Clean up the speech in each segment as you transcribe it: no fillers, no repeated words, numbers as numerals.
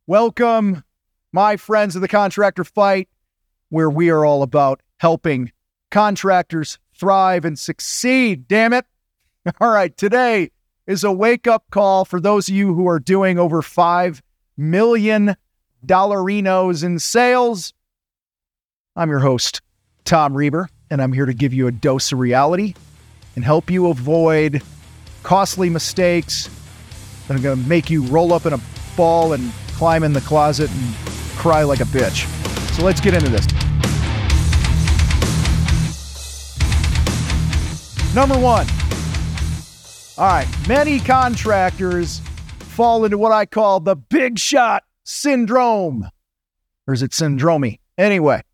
Welcome, my friends of the Contractor Fight, where we are all about helping contractors thrive and succeed, damn it. All right, today is a wake-up call for those of you who are doing over $5 million in sales. I'm your host, Tom Reber, and I'm here to give you a dose of reality and help you avoid costly mistakes that are going to make you roll up in a ball and climb in the closet and cry like a bitch. So let's get into this. Number one. All right, many contractors fall into what I call the big shot syndrome. Or is it syndrome? Anyway,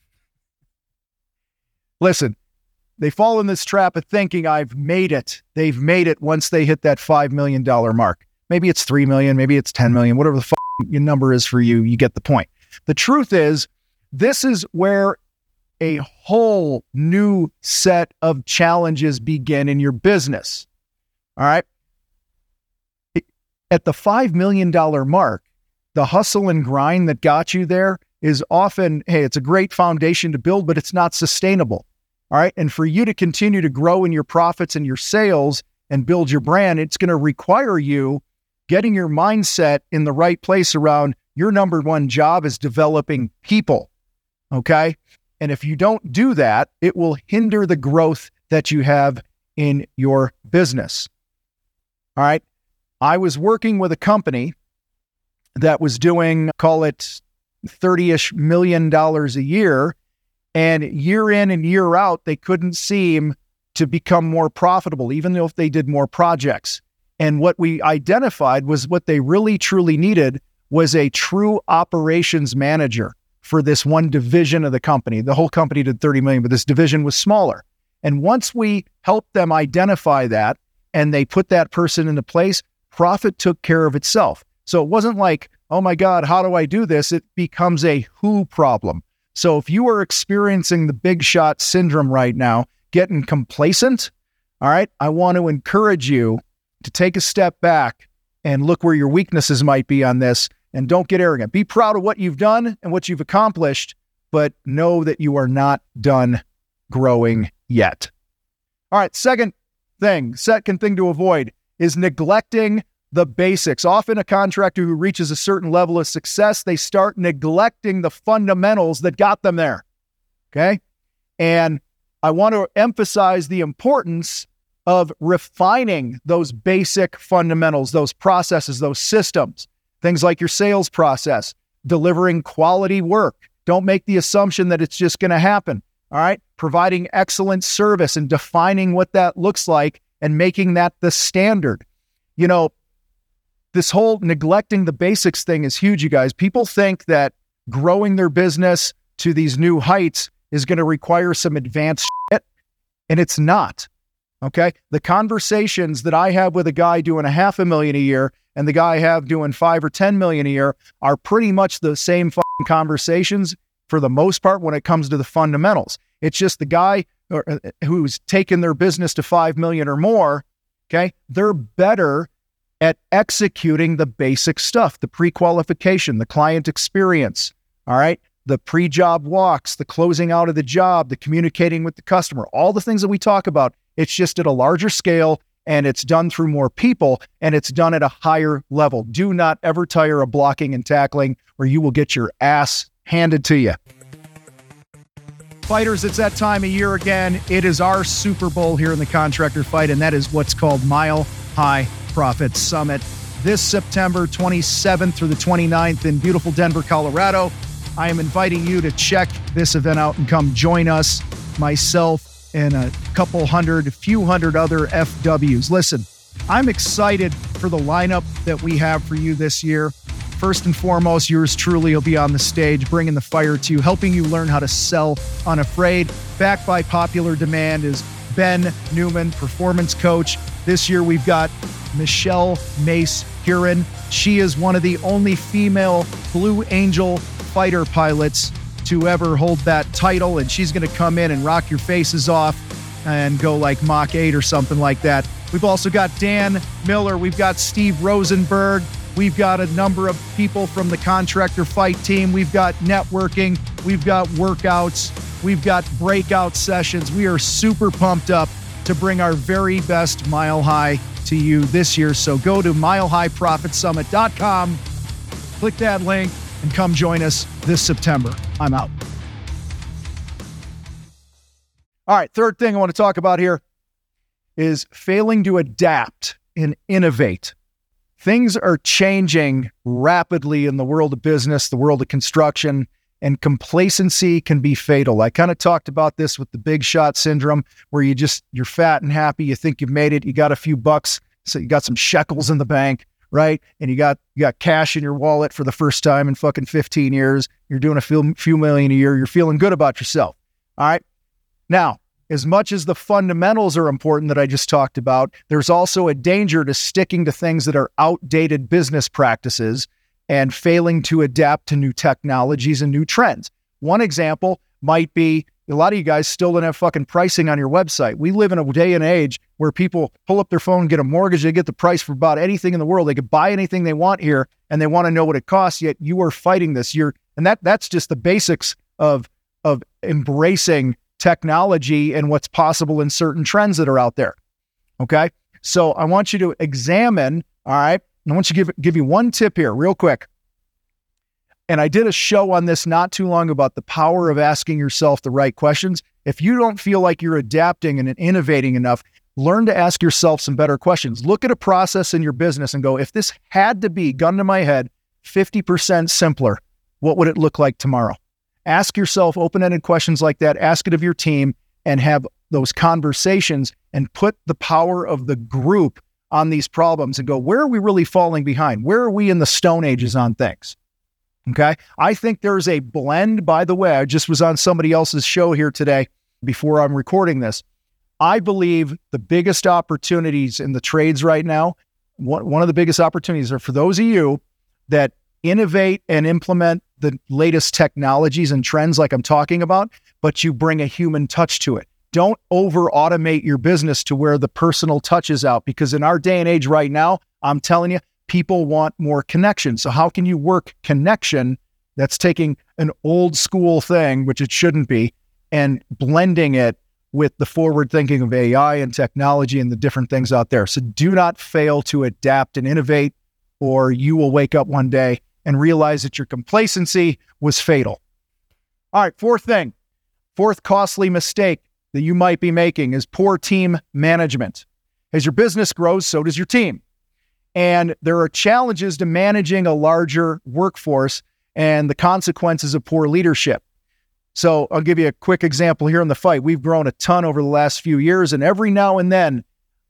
listen, they fall in this trap of thinking I've made it. They've made it once they hit that $5 million mark. Maybe it's 3 million, maybe it's 10 million, whatever the your number is for you, you get the point. The truth is, this is where a whole new set of challenges begin in your business. All right. At the $5 million mark, the hustle and grind that got you there is often, hey, it's a great foundation to build, but it's not sustainable. All right. And for you to continue to grow in your profits and your sales and build your brand, it's going to require you getting your mindset in the right place around your number one job is developing people. Okay. And if you don't do that, it will hinder the growth that you have in your business. All right. I was working with a company that was doing, call it $30-ish million a year. And year in and year out, they couldn't seem to become more profitable, even though if they did more projects. And what we identified was what they really truly needed was a true operations manager for this one division of the company. The whole company did 30 million, but this division was smaller. And once we helped them identify that and they put that person into place, profit took care of itself. So it wasn't like, oh my God, how do I do this? It becomes a who problem. So if you are experiencing the big shot syndrome right now, getting complacent, all right, I want to encourage you to take a step back and look where your weaknesses might be on this, and don't get arrogant. Be proud of what you've done and what you've accomplished, but know that you are not done growing yet. All right, second thing to avoid is neglecting the basics. Often a contractor who reaches a certain level of success, they start neglecting the fundamentals that got them there. Okay? And I want to emphasize the importance of refining those basic fundamentals, those processes, those systems, things like your sales process, delivering quality work. Don't make the assumption that it's just going to happen. All right. Providing excellent service and defining what that looks like and making that the standard. You know, this whole neglecting the basics thing is huge, you guys. People think that growing their business to these new heights is going to require some advanced shit, and it's not. Okay. The conversations that I have with a guy doing $500,000 a year and the guy I have doing 5 or 10 million a year are pretty much the same conversations for the most part when it comes to the fundamentals. It's just the guy who's taken their business to 5 million or more. Okay. They're better at executing the basic stuff, the pre-qualification, the client experience. All right. The pre-job walks, the closing out of the job, the communicating with the customer, all the things that we talk about. It's just at a larger scale, and it's done through more people, and it's done at a higher level. Do not ever tire of blocking and tackling, or you will get your ass handed to you. Fighters, it's that time of year again. It is our Super Bowl here in the Contractor Fight, and that is what's called Mile High Profit Summit. This September 27th through the 29th in beautiful Denver, Colorado. I am inviting you to check this event out and come join us, myself, and a few hundred other FWs. Listen, I'm excited for the lineup that we have for you this year. First and foremost, yours truly will be on the stage, bringing the fire to you, helping you learn how to sell unafraid. Backed by popular demand is Ben Newman, performance coach. This year we've got Michelle Mace Huron. She is one of the only female Blue Angel fighter pilots to ever hold that title, and she's going to come in and rock your faces off and go like Mach 8 or something like that. We've also got Dan Miller. We've got Steve Rosenberg. We've got a number of people from the Contractor Fight team. We've got networking. We've got workouts. We've got breakout sessions. We are super pumped up to bring our very best Mile High to you this year. So go to milehighprofitsummit.com, click that link, and come join us this September. I'm out. All right, third thing I want to talk about here is failing to adapt and innovate. Things are changing rapidly in the world of business, the world of construction, and complacency can be fatal. I kind of talked about this with the big shot syndrome, where you're fat and happy, you think you've made it, you got a few bucks, so you got some shekels in the bank, right? And you got cash in your wallet for the first time in fucking 15 years. You're doing a few million a year. You're feeling good about yourself. All right. Now, as much as the fundamentals are important that I just talked about, there's also a danger to sticking to things that are outdated business practices and failing to adapt to new technologies and new trends. One example might be a lot of you guys still don't have fucking pricing on your website. We live in a day and age where people pull up their phone, get a mortgage, they get the price for about anything in the world. They could buy anything they want here, and they want to know what it costs, yet you are fighting this. That's just the basics of embracing technology and what's possible in certain trends that are out there. Okay. So I want you to examine, all right. And I want you to give you one tip here real quick. And I did a show on this not too long about the power of asking yourself the right questions. If you don't feel like you're adapting and innovating enough, learn to ask yourself some better questions. Look at a process in your business and go, if this had to be, gun to my head, 50% simpler, what would it look like tomorrow? Ask yourself open-ended questions like that. Ask it of your team and have those conversations and put the power of the group on these problems and go, where are we really falling behind? Where are we in the Stone Ages on things? Okay. I think there's a blend, by the way. I just was on somebody else's show here today before I'm recording this. I believe the biggest opportunities in the trades right now, one of the biggest opportunities are for those of you that innovate and implement the latest technologies and trends like I'm talking about, but you bring a human touch to it. Don't over-automate your business to where the personal touch is out, because in our day and age right now, I'm telling you, people want more connection. So how can you work connection that's taking an old school thing, which it shouldn't be, and blending it with the forward thinking of AI and technology and the different things out there? So do not fail to adapt and innovate, or you will wake up one day and realize that your complacency was fatal. All right, fourth costly mistake that you might be making is poor team management. As your business grows, so does your team. And there are challenges to managing a larger workforce and the consequences of poor leadership. So I'll give you a quick example here in the fight. We've grown a ton over the last few years, and every now and then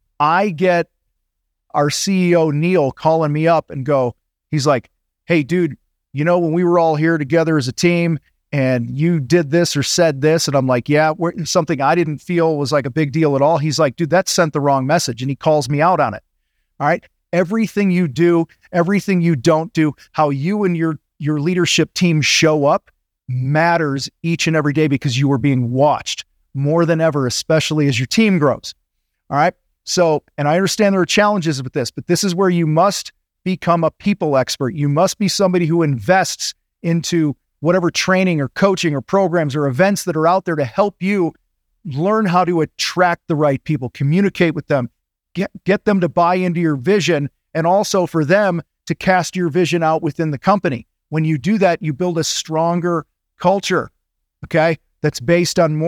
I get our CEO, Neil, calling me up and he's like, hey, dude, when we were all here together as a team and you did this or said this, and I'm like, yeah, something I didn't feel was like a big deal at all. He's like, dude, that sent the wrong message. And he calls me out on it. All right. Everything you do, everything you don't do, how you and your leadership team show up matters each and every day, because you are being watched more than ever, especially as your team grows. All right. So, and I understand there are challenges with this, but this is where you must become a people expert. You must be somebody who invests into whatever training or coaching or programs or events that are out there to help you learn how to attract the right people, communicate with them, get them to buy into your vision, and also for them to cast your vision out within the company. When you do that, you build a stronger culture, okay? That's based on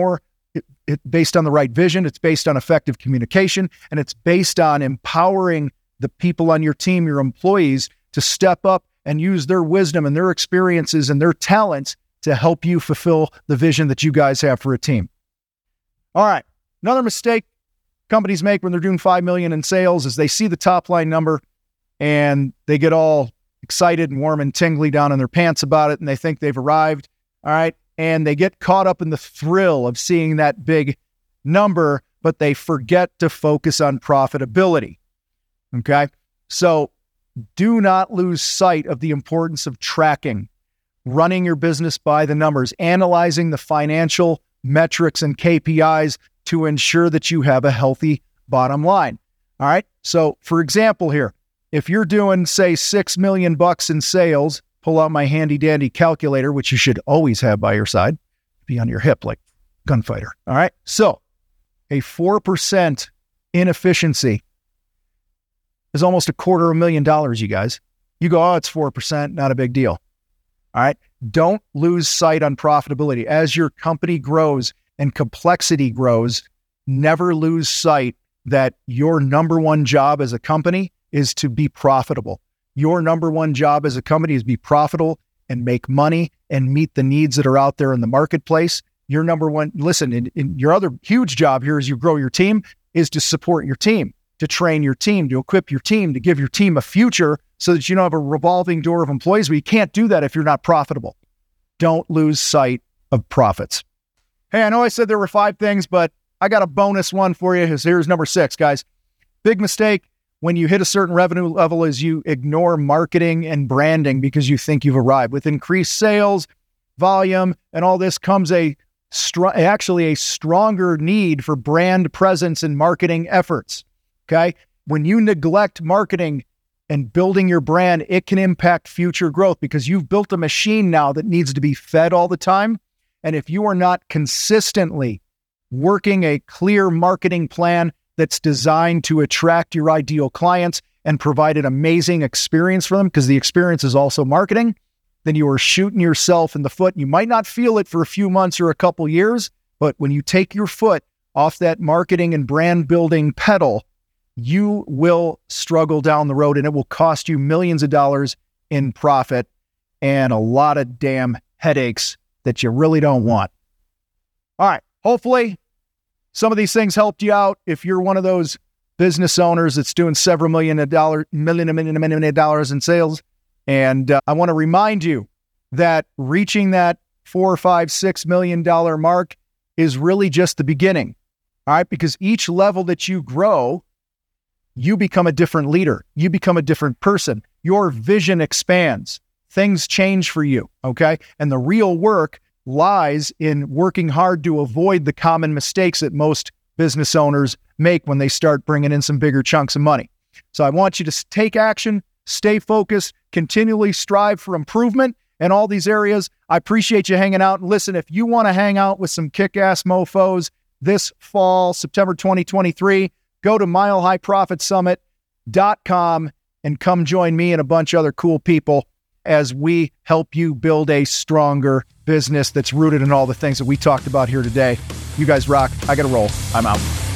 based on the right vision. It's based on effective communication, and it's based on empowering the people on your team, your employees, to step up and use their wisdom and their experiences and their talents to help you fulfill the vision that you guys have for a team. All right. Another mistake companies make when they're doing 5 million in sales is they see the top line number and they get all excited and warm and tingly down in their pants about it, and they think they've arrived. All right. And they get caught up in the thrill of seeing that big number, but they forget to focus on profitability. Okay. So do not lose sight of the importance of tracking, running your business by the numbers, analyzing the financial metrics and KPIs to ensure that you have a healthy bottom line. All right. So for example here, if you're doing, say, $6 million in sales, pull out my handy dandy calculator, which you should always have by your side, be on your hip like gunfighter. All right. So a 4% inefficiency is almost $250,000, you guys. You go, oh, it's 4%, not a big deal. All right. Don't lose sight on profitability. As your company grows and complexity grows, never lose sight that your number one job as a company is to be profitable. Your number one job as a company is be profitable and make money and meet the needs that are out there in the marketplace. Your number one, listen, in your other huge job here as you grow your team is to support your team, to train your team, to equip your team, to give your team a future so that you don't have a revolving door of employees. But you can't do that if you're not profitable. Don't lose sight of profits. Hey, I know I said there were 5 things, but I got a bonus one for you. Here's number 6, guys. Big mistake when you hit a certain revenue level is you ignore marketing and branding because you think you've arrived. With increased sales, volume, and all this comes actually a stronger need for brand presence and marketing efforts. Okay? When you neglect marketing and building your brand, it can impact future growth because you've built a machine now that needs to be fed all the time. And if you are not consistently working a clear marketing plan that's designed to attract your ideal clients and provide an amazing experience for them, because the experience is also marketing, then you are shooting yourself in the foot. You might not feel it for a few months or a couple years, but when you take your foot off that marketing and brand building pedal, you will struggle down the road and it will cost you millions of dollars in profit and a lot of damn headaches that you really don't want. All right. Hopefully some of these things helped you out. If you're one of those business owners that's doing several million dollars in sales. And I want to remind you that reaching that $4, $5, $6 million mark is really just the beginning. All right. Because each level that you grow, you become a different leader. You become a different person. Your vision expands. Things change for you. Okay. And the real work lies in working hard to avoid the common mistakes that most business owners make when they start bringing in some bigger chunks of money. So I want you to take action, stay focused, continually strive for improvement in all these areas. I appreciate you hanging out. And listen, if you want to hang out with some kick-ass mofos this fall, September 2023, go to milehighprofitsummit.com and come join me and a bunch of other cool people as we help you build a stronger business that's rooted in all the things that we talked about here today. You guys rock. I got to roll. I'm out.